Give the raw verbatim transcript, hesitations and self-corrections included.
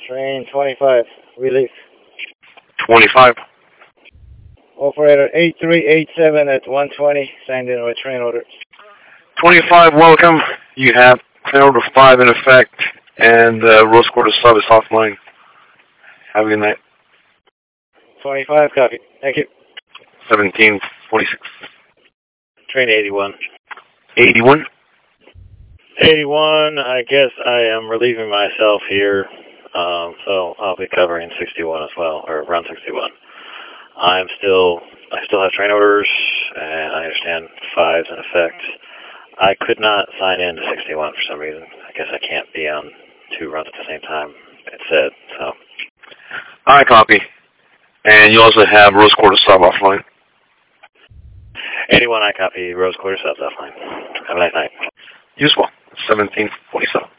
Train twenty-five, release. twenty-five. Operator eight three eight seven at one twenty, signed in with train order. twenty-five, welcome. You have train order five in effect, and uh, Rose Quarter sub is offline. Have a good night. twenty-five, copy. Thank you. seventeen forty-six. Train eighty-one. eighty-one. eighty-one, I guess I am relieving myself here, um, so I'll be covering sixty-one as well, or around sixty-one. I'm still, I still have train orders, and I understand five's in effect. I could not sign in to sixty-one for some reason. I guess I can't be on two runs at the same time, it said, so. I copy. And you also have Rose Quarter sub offline. eighty-one, I copy. Rose Quarter subs offline. Have a nice night. You as well. seventeen forty-seven.